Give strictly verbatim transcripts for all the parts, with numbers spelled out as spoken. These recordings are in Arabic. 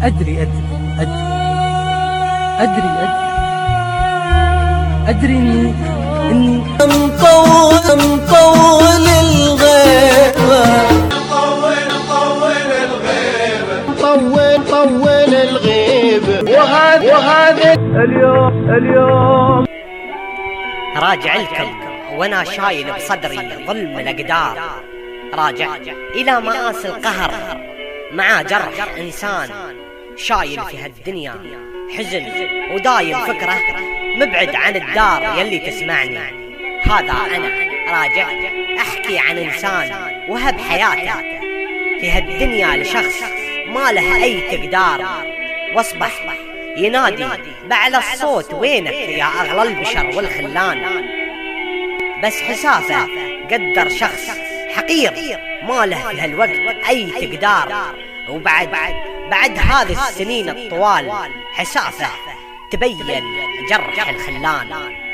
أدري أدري أدري أدري أدري أدري إني إني مطول مطول الغيبة طول طول الغيبة طول طول الغيبة وهذا وهذا اليوم اليوم راجع لكم وانا شايل بصدري ظلم الأقدار، راجع إلى مآسي القهر مع جرح إنسان شايل في هالدنيا حزن ودايم فكره مبعد عن الدار يلي تسمعني. هذا أنا راجع أحكي عن إنسان وهب حياته في هالدنيا لشخص ما له أي تقدار، واصبح ينادي بعلى الصوت وينك يا أغلى البشر والخلان. بس حسافه قدر شخص حقير ما له في هالوقت أي تقدار، وبعد بعد هذه السنين الطوال حسافه تبين جرح الخلان.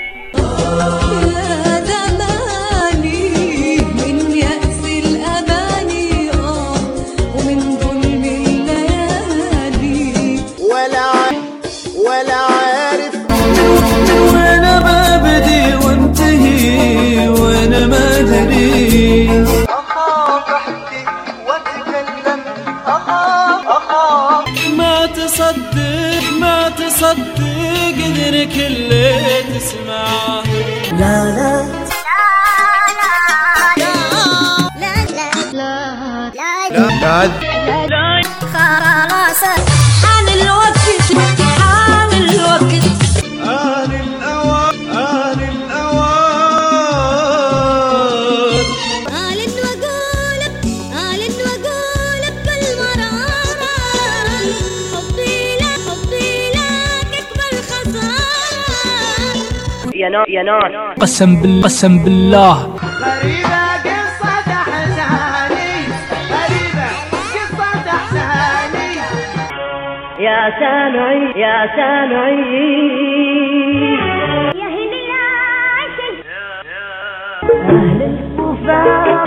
يا زماني من يأس الأماني ومن ظلم الليالي، ولا ولا عارف وانا ببدي وانتهي وانا ما ادري. أخاف أحكي وأتكلم، أخاف أخاف ما تصدق ما تصدق قدرك اللي تسمعه. لا لا خلاص حان الوقت حان الوقت آن الأوان آن الأوان آل وقولك آل وقولك بالمرارة، حبي لك حبي لك أكبر خسارة. يا ناس يا ناس قسم بالله قسم بالله غريبة قصة أحزاني، غريبة قصة أحزاني. يا سامعي يا سامعي يا هلي العاشق أهل الوفاء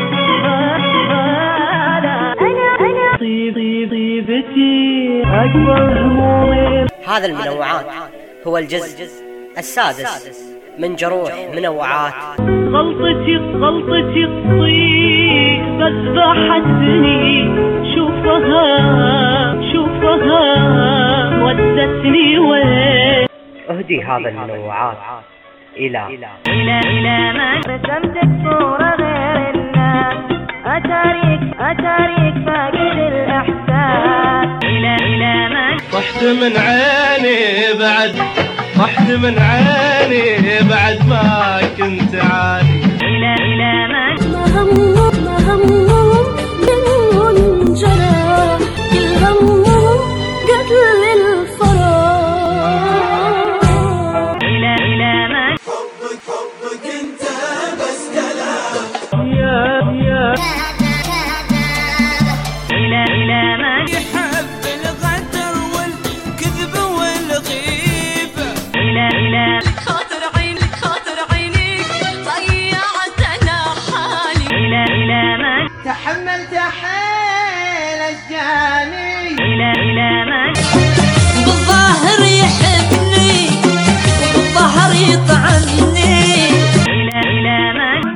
أنا أنا طيبي طيبتي أكبر همومي. هذا المنوعات هو الجزء السادس من جروح منوعات. غلطتي غلطتي الطيب بس بحدني شوفها شوفها ودتني وين. أهدي هذا المنوعات إلى إلى إلى من رسمتك صورة غير الناس، أتاريك أتاريك فاقد الإحساس. إلى إلى من طحت من عيني بعد طحت من عيني بعد ما كنت عاني. إلى إلى من ما همهم ما همهم منهم جرى، كل همهم قتل الفراق. إلى إلى من حبك حبك انت بس كلام يا يا إلى إلى من يحب الغدر والكذب والغيبة. إلى إلى خاطر عينك خاطر عينيك ضيعتنا حالي. إلى إلى من تحملت حيل الجاني. إلى إلى من بالظاهر يحبني وبالظهر يطعني. إلى إلى من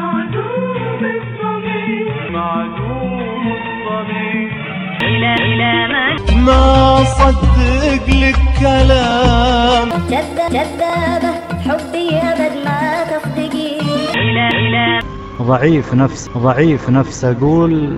معلوم الطبيب إلى إلى من ما صدق لك كلام. كذاب كذابة حبي أبد ما تصدقي. إلى إلى ضعيف نفس ضعيف نفس أقول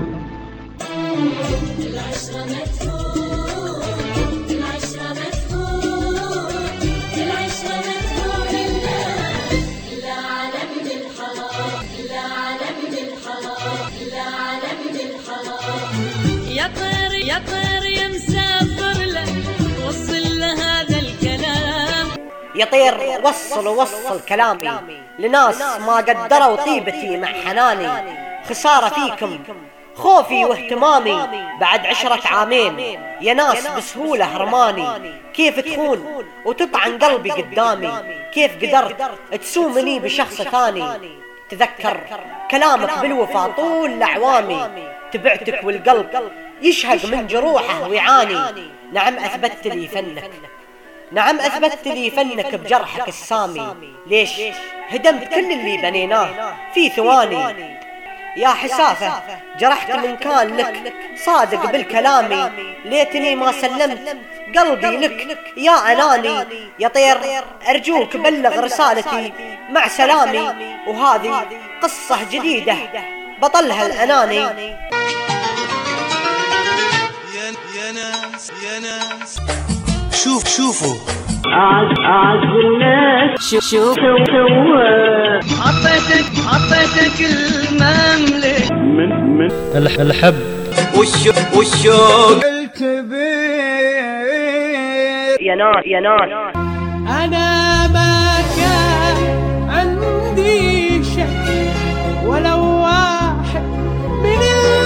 يا طير يا طير يا مسافر له وصل له هذا الكلام. يطير وصل وصل كلامي لناس ما قدروا طيبتي مع حناني. خسارة فيكم خوفي واهتمامي بعد عشرة عامين، يا ناس بسهولة هرماني. كيف تخون وتطعن قلبي قدامي، كيف قدرت تسومني بشخص ثاني. تذكر كلامك بالوفا طول أعوامي، تبعتك والقلب يشهق من جروحه ويعاني. نعم أثبتت لي فنك، نعم أثبتت لي فنك بجرحك السامي. ليش هدمت كل اللي بنيناه في ثواني؟ يا حسافة جرحت من كان لك، صادق بالكلامي، ليتني ما سلمت قلبي لك يا أناني. يا طير أرجوك بلغ رسالتي مع سلامي، وهذه قصة جديدة بطلها الأناني. يا ناس يا ناس شوف شوفوا أعز أعز الناس، شوف شوف سوى حطيتك حطيتك المملك من من الحب والشوق والشوق الكبير. يا ناس يا ناس أنا ما كان عندي شك ولو واحد من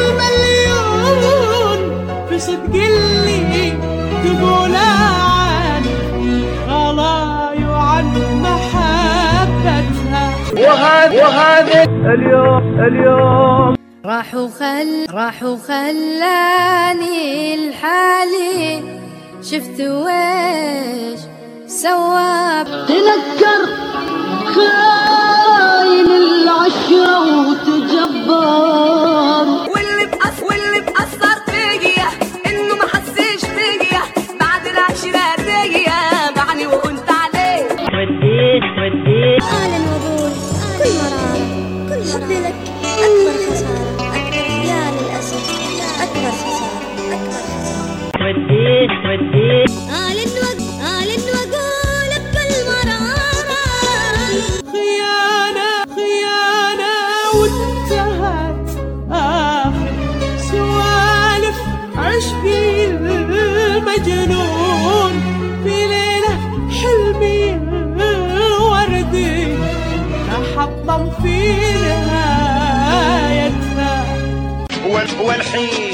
المليون في صدق اللي تقول عني غلاي وعن محبتها. وهذا وهذا اليوم اليوم راح وخل راح وخلاني الحالي، شفت ويش سوى. تنكر خاين العشرة وتجبر، واللي بأس واللي بأثر فيا إنه ما حسيش فيا بعد العشرة ديا بعني وقلت عليه. وديت وديت أهلا وبول كل مرارة كل حبي لك أكبر خسارة، أكبر يا للأسف أكبر خسارة أكبر خسارة. وديت وديت أهلا وق أهلا وأقول بكل مرارة خيانة خيانة وانتهت آخر سوالف عشقي المجنون في ليلة حلمي وردي تحطم في نهايتها. والحين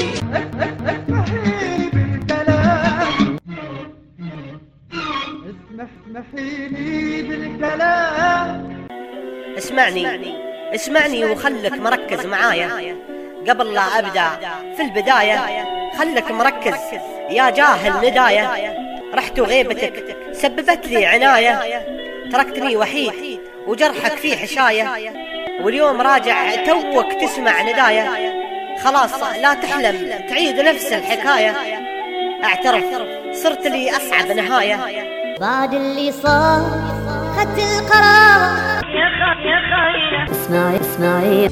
اسمعني اسمعني وخلك مركز معايا قبل لا أبدأ. في البداية خلك مركز يا جاهل نداية. رحت وغيبتك سببت لي عناية، تركتني وحيد وجرحك فيه حشاية، واليوم راجع توك تسمع نداية. خلاص لا تحلم تعيد نفس الحكاية، اعترف صرت لي أصعب نهاية. بعد اللي صار خدت القرار. يا خ يا خاينة اسمعي اسمعي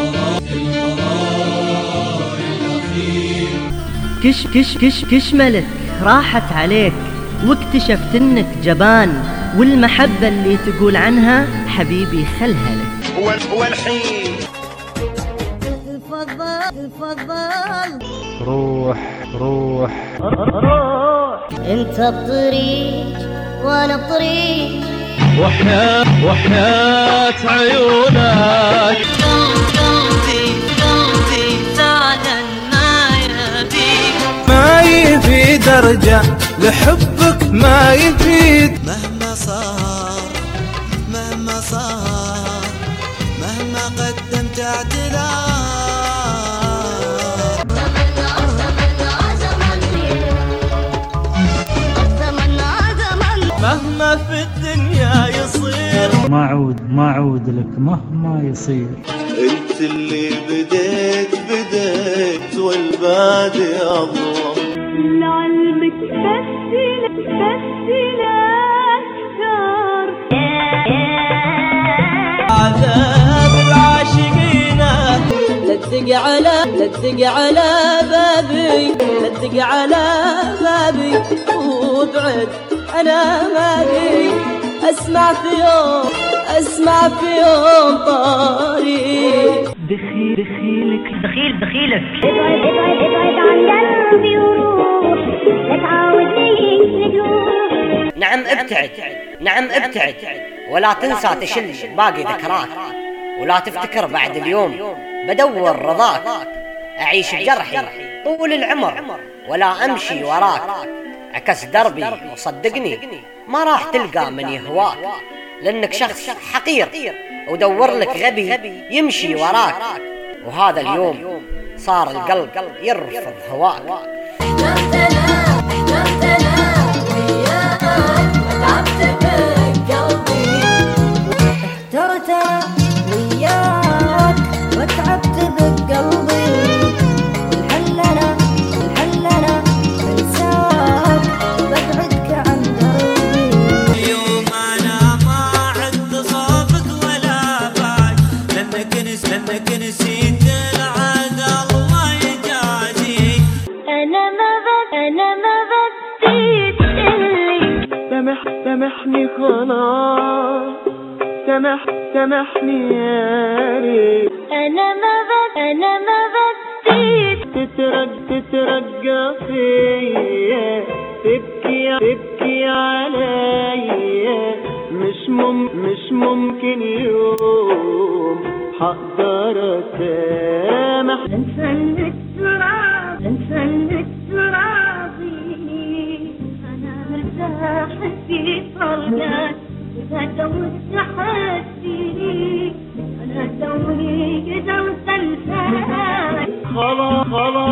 كش كش كش كش ملك راحت عليك واكتشفت انك جبان، والمحبة اللي تقول عنها حبيبي خلها لك. والحين الفضل الفضل روح روح انت بطريق وانا بطريق، وحياة وحياة عيونك ما يفيد ارجع لحبك ما يفيد. مهما صار مهما صار مهما قدمت اعتذار، مهما في الدنيا يصير ما عود ما عود لك مهما يصير. انت اللي بديت بديت والبادي اظلم. لعلمك بس بس أكثر عذاب العاشقين. لا تدق على لا تدق على بابي، لا تدق على بابي وابعد أنا مالي. أسمع في يوم أسمع في يوم طريق دخيل دخيلك دخيل دخيلك ابعد ابعد ابعد عن قلبي وروح، لا تعاودني نجوح. نعم ابتعد نعم ابتعد، ولا تنسى تشل باقي ذكراك، ولا تفتكر بعد اليوم بدور رضاك. أعيش بجرحي طول العمر ولا أمشي وراك، عكس دربي وصدقني ما راح تلقى من يهواك، لأنك شخص حقير ودور لك غبي يمشي وراك. وهذا اليوم صار القلب يرفض هواك. احترتنا احترتنا وياك وتعبت بقلبي، احترتنا وياك وتعبت بقلبي، والحلنا الحلنا بنساك وببعدك عن دربي. يوم انا ما عد صوبك ولا باك، لانك نس لانك نسيت العهد الله يجازيك. انا ما بد انا ما بديت اللي سامح سامحني خلاص، سامح سامحني يا ريت. انا ما بد انا ما بديت تترق تترقى فيا، تبكي تبكي عليا، مش مم مش ممكن يوم حقدر اسامح. انسانك تراب انسانك ترابي، انا مرتاح في فرقك اذا دوت حسي، انا دوري قدرت انساك. خلاص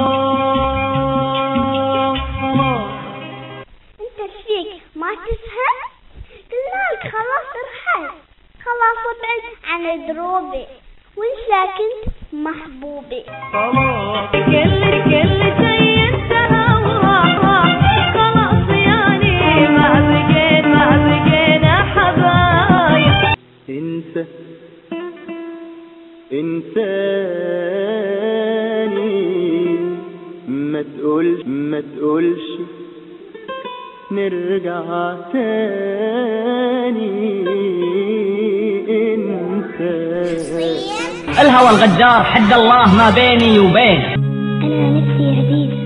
خلاص خلاص انت فيك ما تفهم؟ قلنالك خلاص ارحل، خلاص ابعد عن دروبي وانساكنت محبوبي. خلاص كل كل شيء انتهى وراح، خلاص يعني ما بقينا ما بقينا حبايب. انسى انساني، ما تقولش ما تقولش نرجع تاني. انسى الهوى الغدار حد الله ما بيني وبينه. أنا نفسي عزيزة،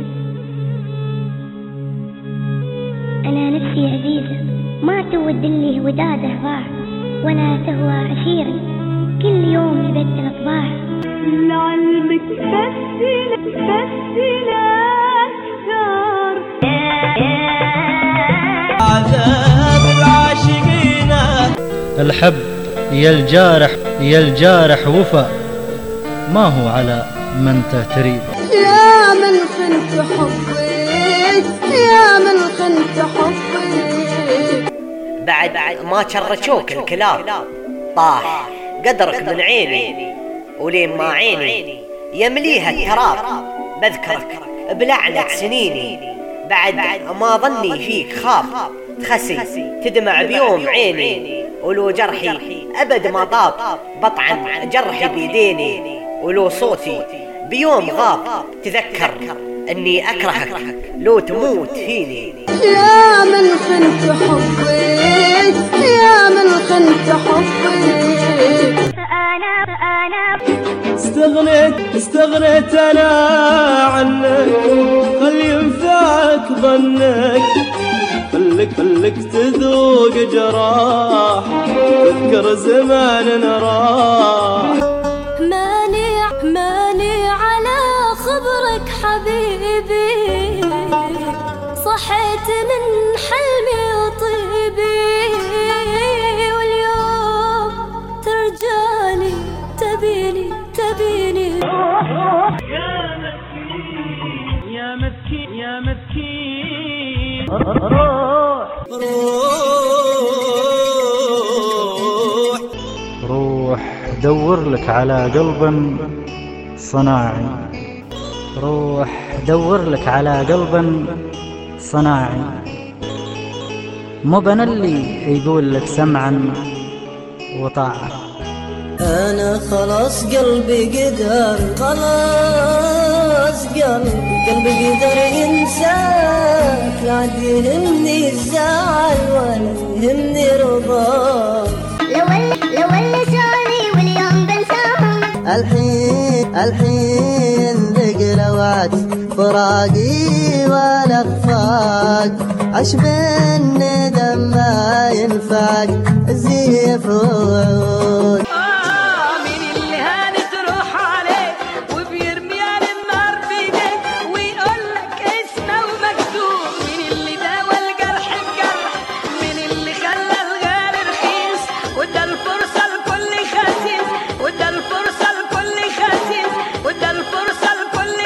أنا نفسي عزيزة، ما تود اللي وداده ضاع، ولا تهوى عشيري كل يوم يبدل طباع. لعلمك بسيلة بسيلة أكثر عذاب العاشقين الحب يا الجارح يا الجارح وفا، ما هو على من تريد. يا من خنت حبك يا من خنت حبك. بعد ما شرشوك الكلاب طاح قدرك من عيني، ولين ما عيني يمليها التراب بذكرك بلعنة سنيني. بعد ما ظني فيك خاب تخسي تدمع بيوم عيني، ولو جرحي أبد ما طاب بطعن جرحي بيديني، ولو صوتي بيوم غاب تذكر أني أكرهك لو تموت فيني. يا من خنت حبك يا من خنت حبك. أنا أنا استغنيت استغنيت انا عنك، خلي ينفعك ظنك، خلك خلك تذوق جراح تذكر زمان راح. مانع مانع على خبرك حبيبي، صحيت من حلمي وطيبي، واليوم ترجاني تبيني تبيني. يا مسكين يا مسكين يا مسكين، روح روح دور لك على قلب صناعي، روح دور لك على قلب صناعي، مو بنا اللي يقول لك سمعا وطاعة. أنا خلاص قلبي قدر خلاص قلبي قلبي قدر ينساك، لا عاد يهمني الزعل ولا يهمني رضاك. لو لو لساني واليوم بنساهم، الحين الحين ذقنا وعد فراقي ولا خفاك، عش بالندم ما ينفعك زيف وعود. مين اللي هانت روح عليه وبيرمي على النار بيديه ويقول لك اسمه ومكتوب؟ مين اللي داوى الجرح بجرح؟ مين اللي خلى الغالي رخيص وادى الفرصة لكل خسيس، وادى الفرصة لكل خسيس، وادى الفرصة لكل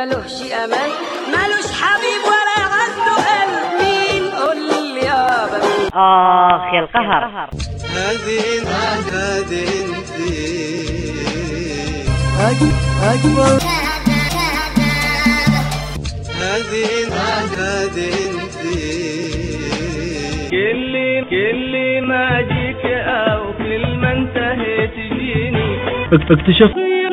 مالوش امان، مالوش حبيب ولا عنده قلب. مين قول لي يابا مين؟ آخ يا القهر. هذه انت هذه انت أكبر هذه انت هذه انت كل كل ما جيك او كل ما انتهيت تجيني اكتشف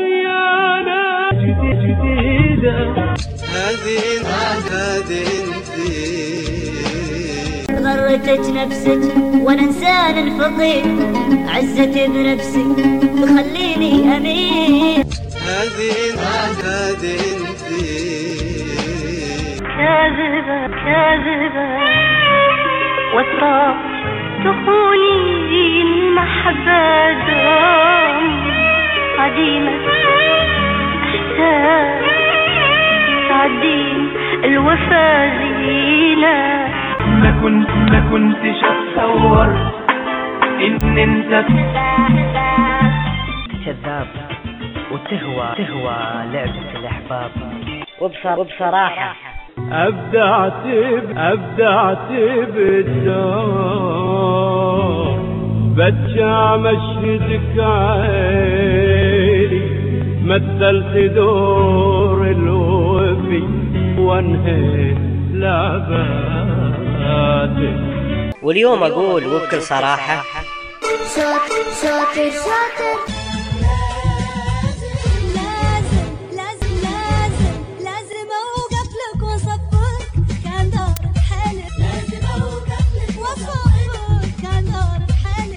جديدة. هذه انت هذه انت غرتك نفسك وانا انسان فقير، عزتي بنفسي تخليني امين. هذه انت هذه انت كاذبة كاذبة وترى تخوني المحبة دوم عديمة احساس تعدين الوفا زينة. ما كنت ما كنتش اتصور ان انت كذاب وتهوى تهوى لعبة الأحباب. وبصر وبصراحة ابدعت ابدعت بالدار بتشع مشهدك عيني، مثلت دور الوفي وانهيت لعباتك. واليوم أقول وبكل صراحة شاطر شاطر شاطر لازم لازم لازم لازم اوقف لك واصفك كان دار بحالي، لازم اوقف لك واصفك كان دار بحالي.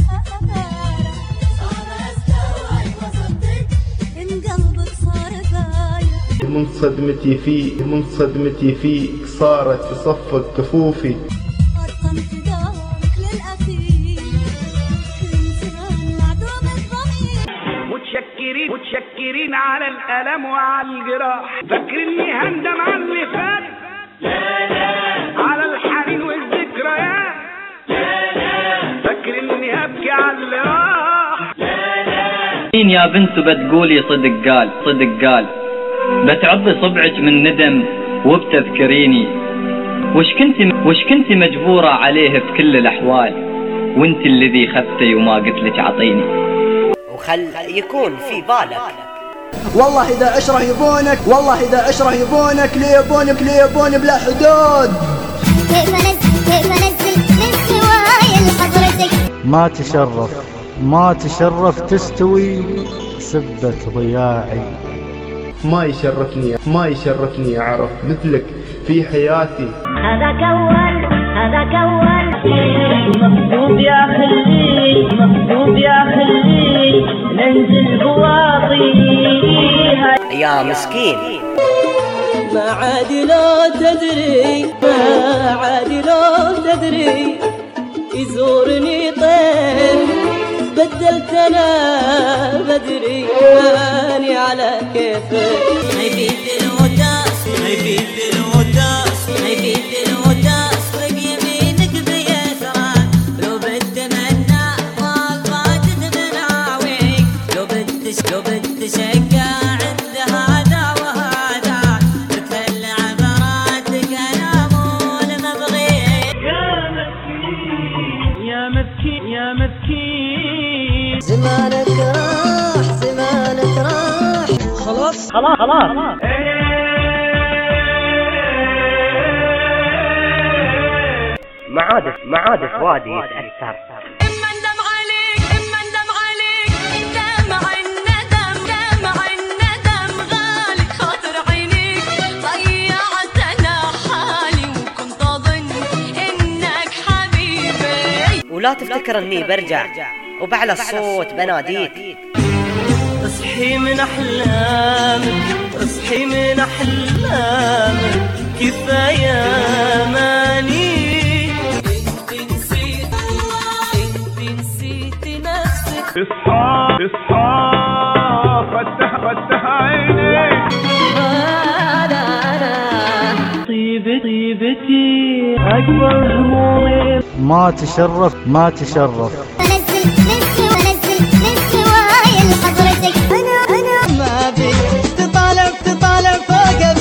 صار استوعب وصدق ان قلبك صار باين. من صدمتي فيك من صدمتي فيك صارت تصفق كفوفي. قطنت دارك للأخير من زمان معدوم الضمير. متشكرين متشكرين على الألم وعلى الجراح، فاكرني هندم على اللي فات؟ لا لا. على الحنين والذكريات؟ لا لا. فاكرني هبكي على اللي راح؟ لا لا. مين يا بنت بتقولي صدق قال صدق قال، بتعضي صبعك من ندم وبتذكريني وش كنت وش كنت مجبورة عليه في كل الأحوال، وانت الذي خفتي وما قلت لك عطيني. وخل يكون في بالك والله إذا عشرة يبونك، والله إذا عشرة يبونك، ليه يبونك ليه يبوني بلا حدود. كيف انزل كيف انزل من سواي لحضرتك. ما تشرف ما تشرف تستوي سبة ضياعي. ما يشرفني ما يشرفني أعرف مثلك في حياتي. هذاك أول هذاك أول مكتوب يا خلي مكتوب يا خلي ننزل بواطيها. يا مسكين. ما عاد لو تدري ما عاد لو تدري يزورني طير بدلت انا بدري ماني على كيفك. هيبيد الوداس هيبيد الوداس هيبيد الوداس وبيمينك بيسرك. لو بتمنى ما فاتت مناويك، لو بتش لو بتشقى عند هذا وهذا تكل عبراتك انا مو المبغيك. يا مسكين يا مسكين زمانك راح زمانك راح. خلاص خلاص خلاص. ما عاد ما عاد فؤادي يتأثر. إما ندم عليك إما ندم عليك دمع الندم دمع الندم غالي خاطر عينيك. ضيعت أنا حالي وكنت أظن إنك حبيبي. ولا تفتكر اني برجع وبعلى الصوت بناديك. اصحي من احلامك اصحي من احلامك كفايه ماني. انت نسيت انت نسيت نفسك. اصحى اصحى فتح فتح عينيك. انا انا طيبتي طيبتي اكبر همومي. ما تشرف ما تشرف. انزل من سوا انزل من سواي لحضرتك. انا انا ما بي تطالع تطالع فوق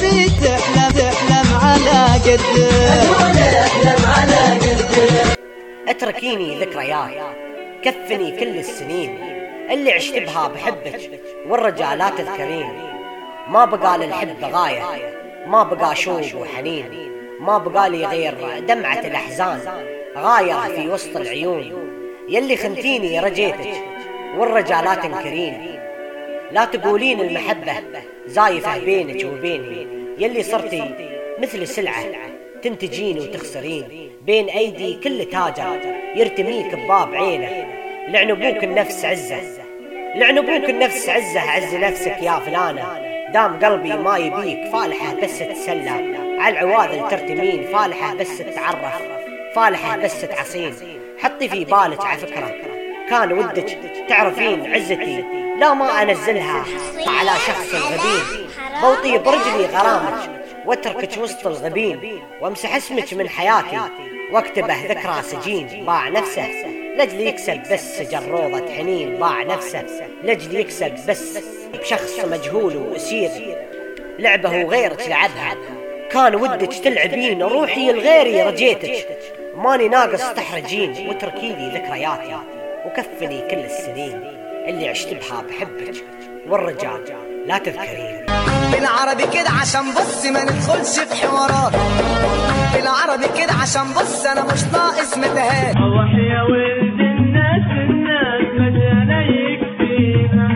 اتركيني ذكريات، كفني كل السنين اللي عشت بها بحبك والرجالات تذكرين. ما بقى للحب غاية، ما بقى شوق وحنين، ما بقى لي غير دمعة الأحزان غايرة في وسط العيون. يلي خنتيني رجيتك والرجالات تنكرين. لا تقولين المحبة زايفة بينك وبيني، يلي صرتي مثل سلعة تنتجين وتخسرين بين أيدي كل تاجر يرتميك بباب عينه. لعنبوك النفس عزة، لعنبوك النفس عزة، عز نفسك يا فلانة. دام قلبي ما يبيك فالحة بس تسلى على العواذل ترتمين، فالحة بس تتعرف، فالحة بس تعصين. حطي في بالك عفكرة كان ودك تعرفين عزتي، لا ما أنزلها على شخص غبين. بوطي برجلي غرامك واتركك وسط الغبين، وامسح اسمك من حياتي واكتبه ذكرى سجين. باع نفسه لجل يكسب بس جروضة حنين، باع نفسه لجل يكسب بس بشخص مجهول وأسير لعبه وغيرك لعبها. كان ودك تلعبين روحي الغيري رجيتك، ماني ناقص تحرجين. وتركي لي ذكرياتي وكفني كل السنين اللي عشت بها بحبك والرجال لا تذكرين. بالعربي كده عشان بص ما ندخلش في حوارات، بالعربي كده عشان بص انا مش ناقص متهات. روح يا ولد الناس الناس مجانا يكفينا.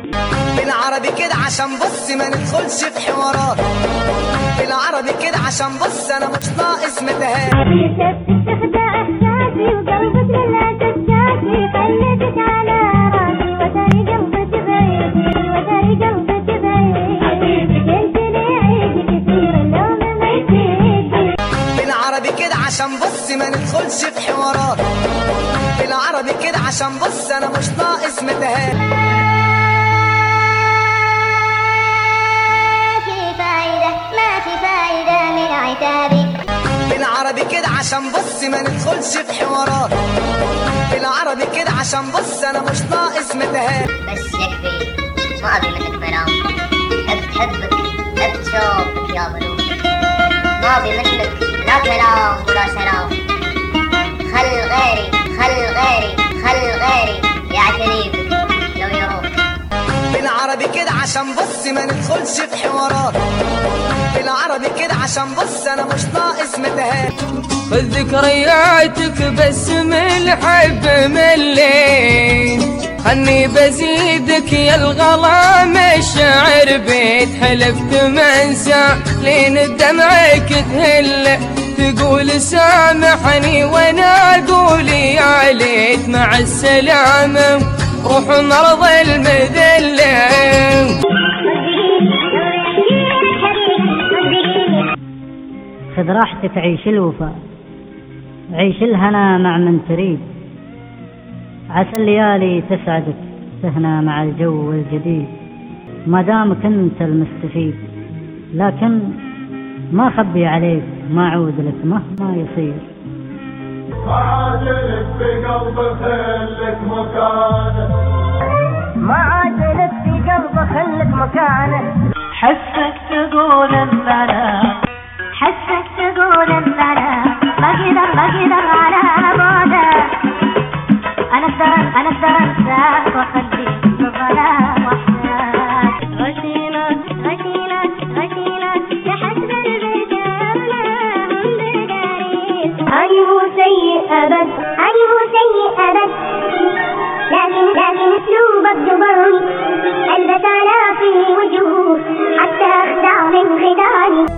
بالعربي كده عشان بص ما ندخلش في حوارات، بالعربي كده عشان بص انا مش ناقص متهات. تخدع احساسي وقلبك للاسف شافي، خليتك على راسي وتاري قلبك بعيدي، وتاري قلبك بعيدي. قلت لي عيدي كثير اللوم ما يفيدي. بالعربي كده عشان بص ما ندخلش في حوارات، بالعربي كده عشان بص انا مش ناقص متهات. بالعربي كده عشان بص ما ندخلش في حوارات، بالعربي كده عشان بص انا مش ناقص متهات. بس يكفي ما ابي منك كلام، حبت حبك حبت شوقك يا بلوك، ما ابي منك لا كلام ولا سلام. خل غيري خل غيري خل غيري يعتني بك لو يروح. بالعربي كده عشان بص ما ندخلش في حوارات، بالعربي كده عشان بص انا مش ناقص متهات. خذ ذكرياتك بس من الحب ملين، خلني بزيدك يا الغلام الشعر بيت. حلفت ما انسى لين دمعك تهل، تقول سامحني وانا اقول يا ليت. مع السلامة روح مرض المذلة. خذ راحتك عيش الوفا، عيش الهنا مع من تريد. عسى الليالي تسعدك تهنى مع الجو الجديد، ما دامك انت المستفيد. لكن ما خبي عليك ما عود لك مهما يصير. ما عاجلك بقلب خلك مكانه، ما عاجلك في قلبك خلك مكانه. حسك تقول ان انا، حسك تقول ان انا ما اقدر ما اقدر على بعدك. انا اقدر انا اقدر انساك واخليك في الظلام وحدك. غشينك غشينك غشينك لحد البيتنا بالقريب. هاي هو سيء ابد، هاي هو سيء ابد، لكن لكن اسلوبك جبرني. البس الاف الوجوه حتى اخدع من خداني.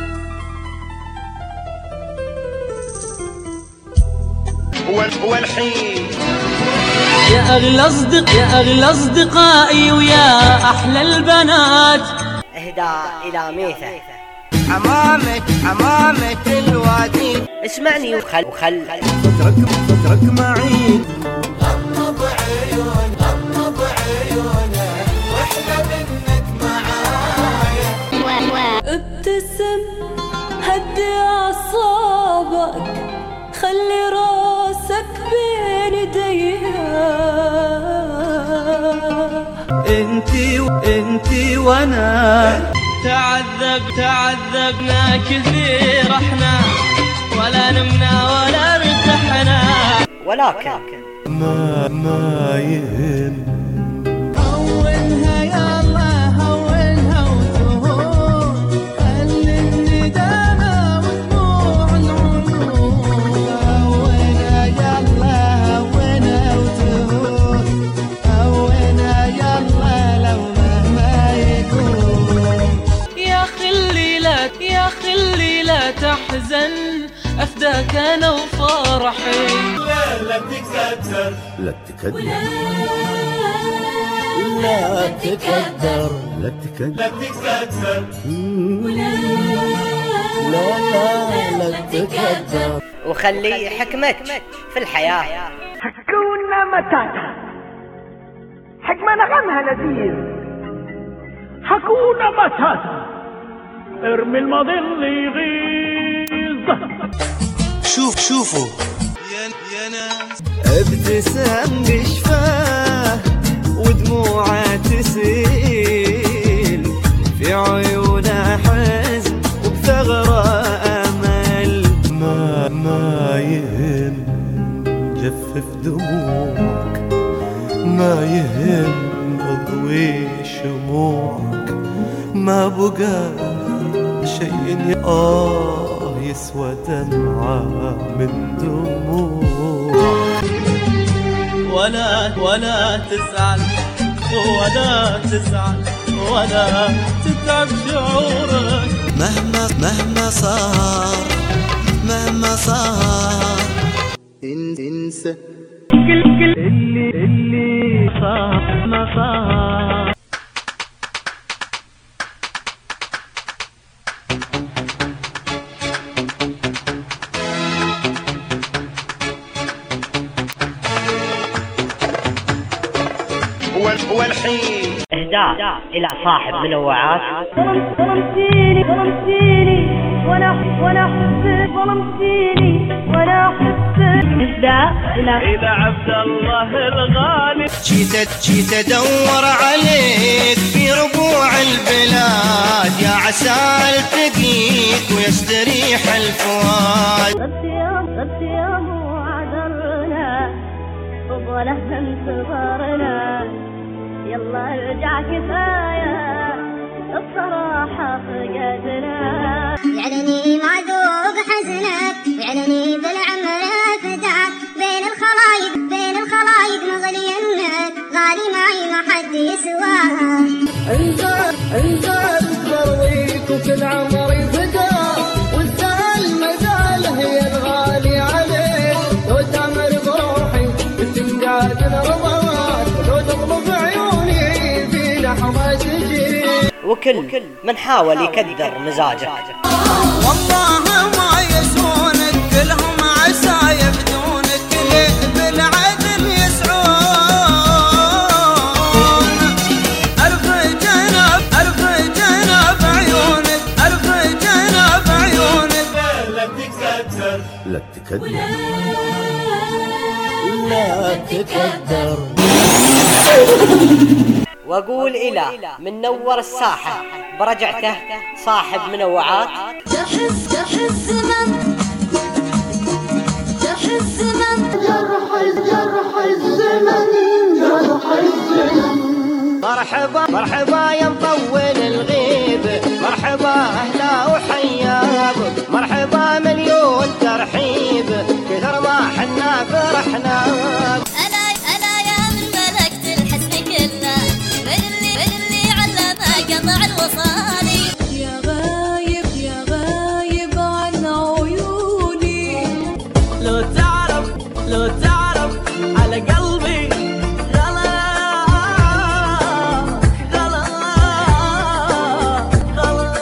والحين يا أغلى أصدق يا أغلى أصدقائي ويا أحلى البنات، إهداء إلى ميثة عمامة عمامة الوادي. اسمعني وخل وخل اترك اترك معي. غمض بعيون غمض بعيونه واحنا منك معايا. ابتسم هدي أعصابك، خلي راسك بين ايديها. انتي انتي وانا تعذب تعذبنا كثير احنا، ولا نمنا ولا ارتحنا. ولكن ما ما يهم. هونها يلا هونها وتهون، خلي الندامة ودموع العيون. هونها يلا هونها وتهون، هونها يلا لو مهما يكون. يا خلي لا يا خلي لا تحزن، أفداك أنا وفرحي. لا لا تكدر لا تكدر لا تكدر لا تكدر لا تكدر لا لا لا تكدر. وخلي حكمك في الحياة. حكونا متاتا حكمة نغمها لذيذ. حكونا متاتا ارمي المظل يغيظ. شوف شوفوا يا يا ناس، ابتسام بشفاه ودموعه تسيل، في عيونه حزن وبثغره امل. ما ما يهم جفف دموعك، ما يهم اضوي شموعك، ما بقى شيء آه يسوى دمعة من دموعك. ولا ولا تزعل ولا تزعل ولا تتعب شعورك. مهما مهما صار مهما صار انسى اللي اللي صار ما صار. والحين إهداء إلى صاحب منوعات. ظلمتيني ظلمتيني وانا وانا احبك، ظلمتيني وانا احبك. اهداء الى إلى عبد الله الغالي. جيت جيت ادور عليك في ربوع البلاد، يا عسى التقيك ويستريح الفؤاد. غبت يوم غبت يوم وعذرنا وظلمنا انتظرنا، يلا ارجع كفاية الصراحة فقدنا. يعلني معذوب حزنك ويعلني بالعمر فداك، بين الخلايق بين الخلايق مغلي منك، غالي معي ما حد يسواها. انت انت الضرويك وكل عمري فداك، والزعل مزال هي الغالي عليك. لو تمر بروحي وتنقاد الرضوات، لو تطلب عيوني في لحظة تجي. وكل من حاول يكدر مزاجك. والله ما يسونك كلهم عسى يبدونك، ليه بالعدل يسعون. أرف جنب أرف جنب عيونك أرف جنب عيونك. لا تكدر لا تكدر لا تكدر. واقول إلى من نور الساحة برجعته صاحب منوعات. تحس تحس من تحس من جرح جرح الزمن جرح الزمن. مرحبا مرحبا يا مطول الغيب، مرحبا أهلا وحياب، مرحبا مليون ترحيب، كثر ما حنا فرحنا. أنا أنا يا من ملكت الحسن كله، من اللي من اللي علمك قطع الوصالي. يا غايب يا غايب عن عيوني، لو تعرف لو تعرف على قلبي غلا غلا غلا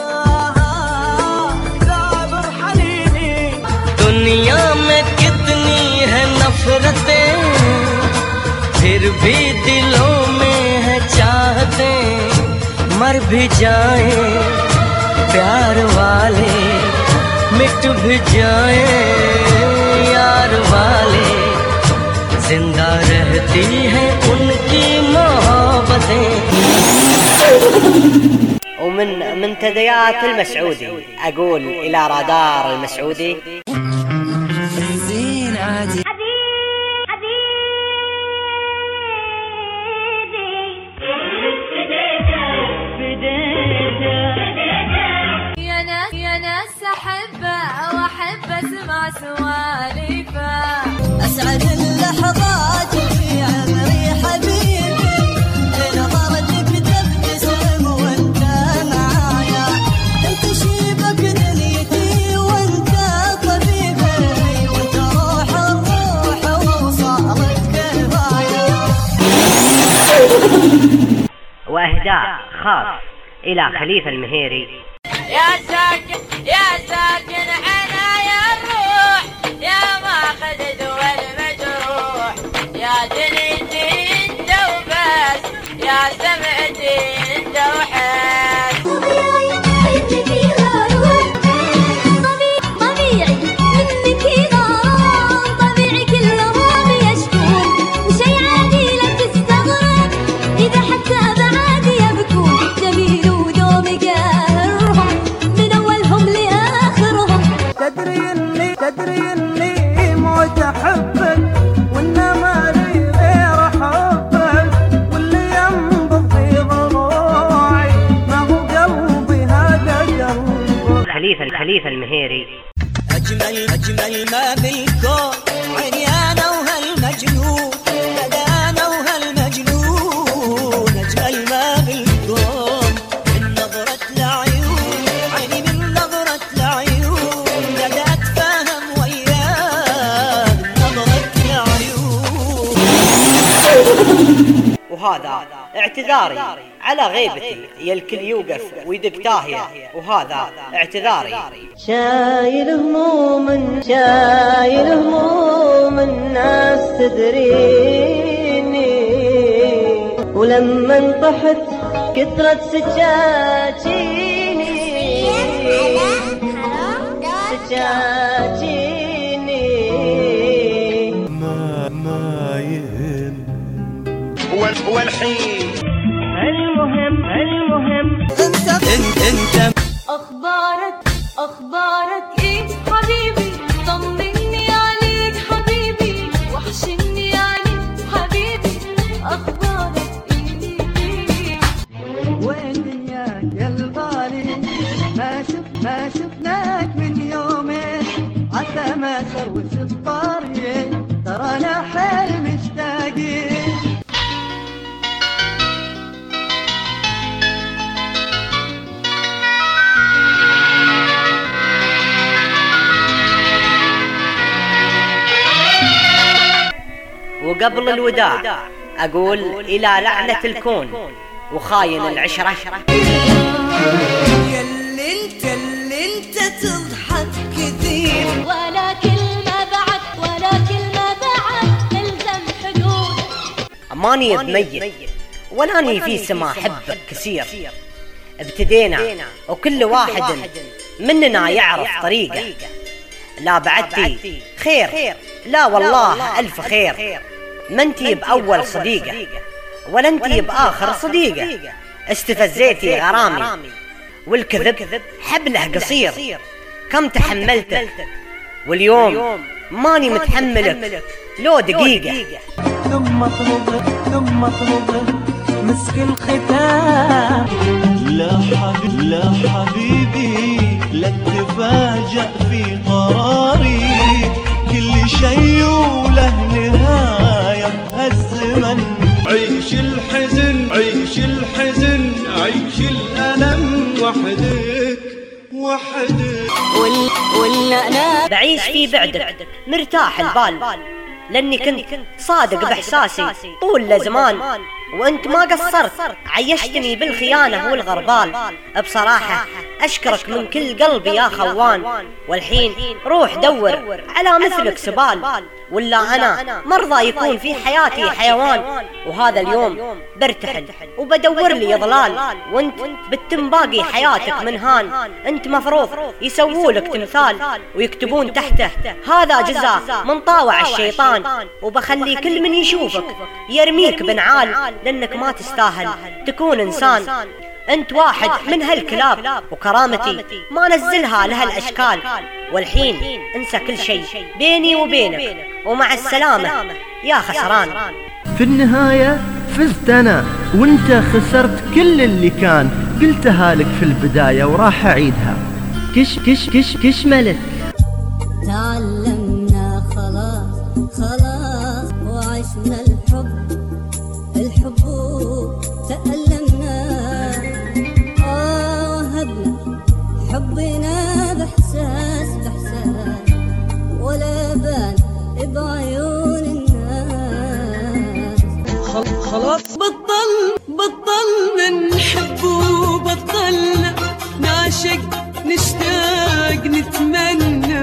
دابر حنيني. दुनिया में कितनी है नफरतें, फिर भी दिलों में है चाहते। मर भी जाए प्यार वाले, मिट भी जाए यार वाले, जिंदा रहती है उनकी मोहब्बतें. ومن منتديات المسعودي أقول إلى رادار المسعودي. زين عادي سواليفه. أسعد اللحظات في عمري حبيبي نظرتك تبتسم وانت معايا، انت شيبك دنيتي وانت طبيبي، وانت روح الروح وصارت كفاية. وإهداء خاص إلى خليفة المهيري. يا ساكن يا ساكن عنايا الروح، يا ماخذ دول مجروح، يا دنيتي انت وبس، يا سمعتي انت وحس. طبيعي منك يغار، طبيعي كلهم يشكون، وشي عادي لا تستغرب إذا حتى بعاد يبكون، جميل ودوم قهرهم من أولهم لآخرهم. تدري إني تدري إني موت أحبك، وإنما لي غير حبك، واللي ينبض في ضلوعي ما هو قلبي هذا قلبك. خليفة الخليفة المهيري. أجمل أجمل ما بالكون عيني أنا وهالمجنون، هذا أنا وهالمجنون، أجمل ما بالكون من نظرة العيون، عيني من نظرة العيون، قد أتفاهم وياه من نظرة العيون. وهذا اعتذاري على غيبتي، يا الكل يوقف ويدق تاهية، وهذا اعتذاري. شايل هموم شايل هموم الناس تدريني، ولما انطحت كثرت سجاجيني سجاجيني. ما ما يهم والحين المهم المهم انت انت أخبارك أخبارك إيه حبيبي، طمني عليك حبيبي، وحشني عليك حبيبي، أخبارك إيه؟ وين دنياك يا الغالي، ما شف ما شفناك من يومين، عسى ما سوت الطريق، ترانا حيل مشتاقين. وقبل الوداع أقول إلى لعنة الكون وخاين العشرة. ياللي انت اللي انت تضحك كثير، ولا كلمة بعد ولا كلمة بعد تلزم حدود. ماني بميت ولاني في سما حبك كثير، ابتدينا وكل واحد مننا يعرف طريقه، لا بعدتي خير لا والله ألف خير، ما انتي بأول صديقة ولا انتي بآخر صديقة، استفزيتي غرامي والكذب حبله قصير، كم تحملته واليوم ماني متحملك لو دقيقة. ثم اطلبه ثم اطلبه مسك الختام. لا حبيبي لا حبيبي لا تفاجأ في قراري، كل شيء وله نهاية الزمن. عيش الحزن عيش الحزن عيش الألم وحدك وحدك. ولا أنا بعيش في بعدك مرتاح البال، لأني كنت صادق بإحساسي طول الزمان، وانت ما قصرت عيشتني بالخيانة والغربال. بصراحة أشكرك من كل قلبي يا خوان، والحين روح دور على مثلك سبال، ولا أنا مرضى يكون في حياتي حيوان. وهذا اليوم برتحل وبدور لي ضلال، وانت بتتم باقي حياتك من هان. انت مفروض يسوولك تمثال ويكتبون تحته هذا جزاء من طاوع الشيطان، وبخلي كل من يشوفك يرميك بنعال، لأنك ما تستاهل تكون إنسان. أنت واحد من هالكلاب، وكرامتي ما نزلها لهالأشكال. والحين انسى كل شيء بيني وبينك، ومع السلامة يا خسران. في النهاية فزت أنا وانت خسرت كل اللي كان قلتها لك في البداية وراح أعيدها. كش كش كش كش ملك تعلم خلاص وعشنا الحب الحب تألمنا آه وهبنا حبنا بإحساس بإحساس ولا بان بعيون الناس. خلاص بطل بطلنا نحب وبطلنا نعشق نشتاق نتمنى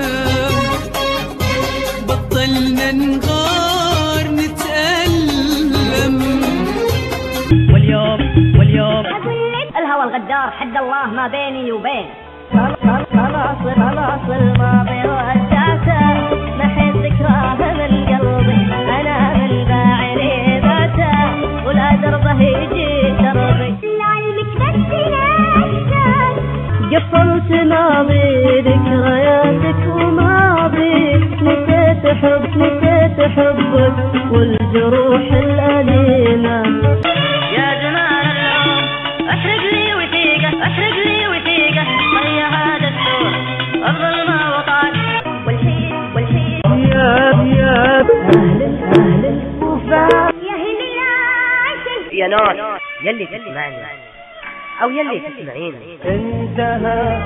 بطلنا نغار نتألم. واليوم واليوم الهوى الغدار حد الله ما بيني وبين خلاص خلاص الماضي ودعته محي ذكراه من قلبي انا من باعري ذاته ولا دربه يجي دربي لعلمك بس ناسك قفلت ماضي ذكرياتك وماضي نسيت حب نسيت حبك والجروح الأليمة. يا جمال اليوم احرق لي وثيقة احرق لي وثيقة ضيع هذا السور افضل ما وقعت والحين والحين يا يا اهل اهل الوفاء يا هلياتك يا ناس يلي تسمعني او يلي تسمعيني. انتهى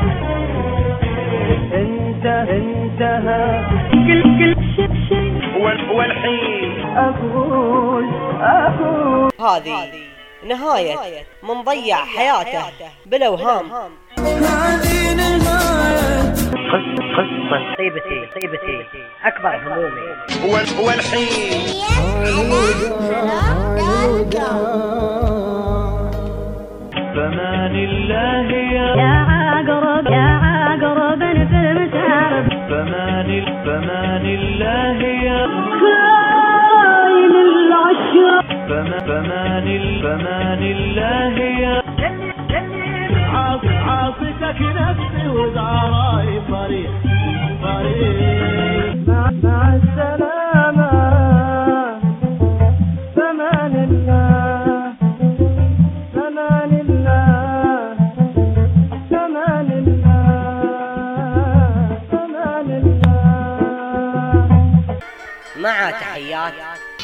انتهى انتهى كل كل شيء شيء والحين اقول اقول هذه نهاية من ضيع حياته بالاوهام. هذه نهاية قصة طيبتي طيبتي اكبر همومي. والحين فمان الله يا عقرب يا عقرب في المسارب فمان فمان الله يا خاين العشرة فمان فمان الله يا عاصتك نفسي وداراي فريق فريق مع السلامة فمان الله فمان الله فمان الله فمان الله. مع تحيات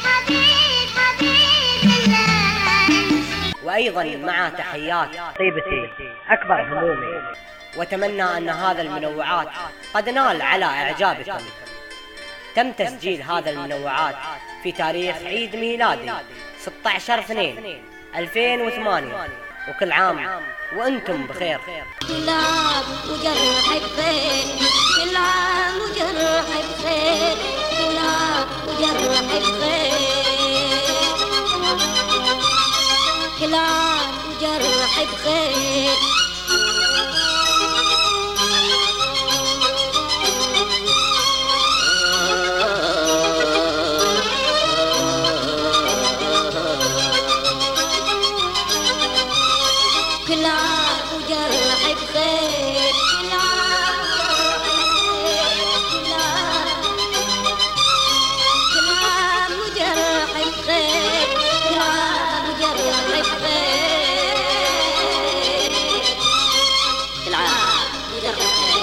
وأيضا مع تحيات طيبتي أكبر همومي. وأتمنى أن هذا المنوعات قد نال على إعجابكم. تم تسجيل هذا المنوعات في تاريخ عيد ميلادي ستة عشر اثنين ألفين وثمانية وكل عام وأنتم بخير. كل عام وجرحك بخير كل عام وجرحك بخير كل عام وجرحك بخير كل عام وجرحك بخير. كل عام وجرحك بخير